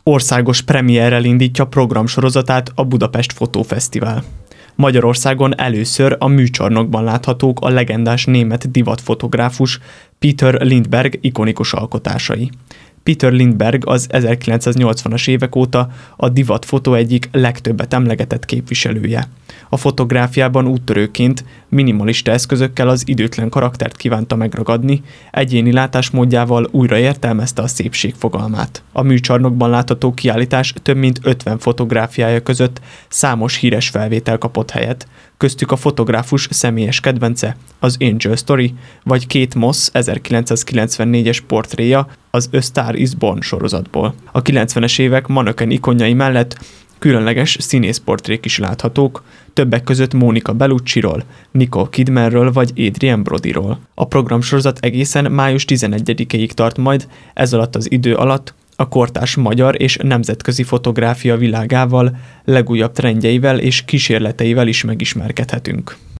Országos premierrel indítja programsorozatát a Budapest Fotófesztivál. Magyarországon először a műcsarnokban láthatók a legendás német divatfotográfus Peter Lindbergh ikonikus alkotásai. Peter Lindbergh az 1980-as évek óta a divatfotó egyik legtöbbet emlegetett képviselője. A fotográfiában úttörőként minimalista eszközökkel az időtlen karaktert kívánta megragadni, egyéni látásmódjával újraértelmezte a szépség fogalmát. A műcsarnokban látható kiállítás több mint 50 fotográfiája között számos híres felvétel kapott helyet, köztük a fotográfus személyes kedvence, az Angel Story, vagy Kate Moss 1994-es portréja az A Star is Born sorozatból. A 90-es évek manöken ikonjai mellett különleges színészportrék is láthatók, többek között Monica Bellucciról, Nicole Kidmanről vagy Adrien Brodyról. A programsorozat egészen május 11-ig tart majd, ez alatt az idő alatt a kortárs magyar és nemzetközi fotográfia világával, legújabb trendjeivel és kísérleteivel is megismerkedhetünk.